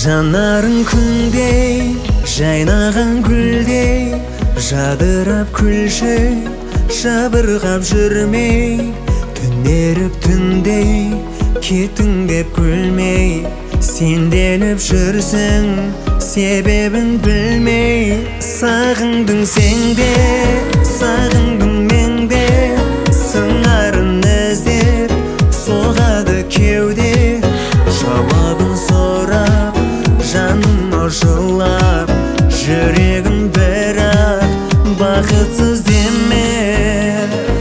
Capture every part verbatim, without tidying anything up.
Жанарың күндей, жайнаған гүлдей, жадырап күлші, жабырғап жүрмей, түнеріп түндей, кеттің деп күлмей, сенделіп жүрсің, себебін білмей. Сағындың сен де, сағындым мен де, сыңарын іздеп, соғады кеуде. Жауабын сұрап, жаным жылап, жүрегім бірақ бақытсыз деме.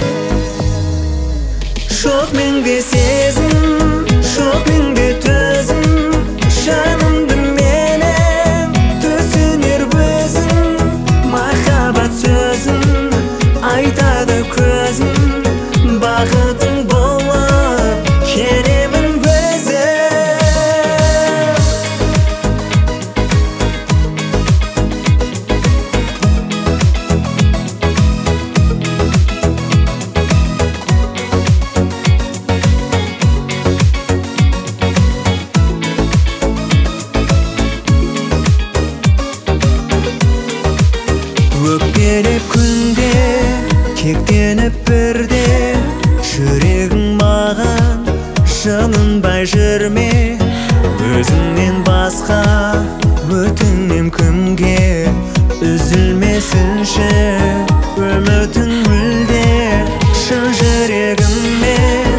Жоқ менде сезім, жоқ менде төзім, жанымды менің түсінер өзің. Махаббат сөзін айтады көзім, бақытың болып келемін өзі. Өкпелеп күнде, кектеніп бірде, жүрегің маған жылынбай жүрме. Өзіңнен басқа өтінем кімге, үзілмесінші үмітің мүлде. Шын жүрегіме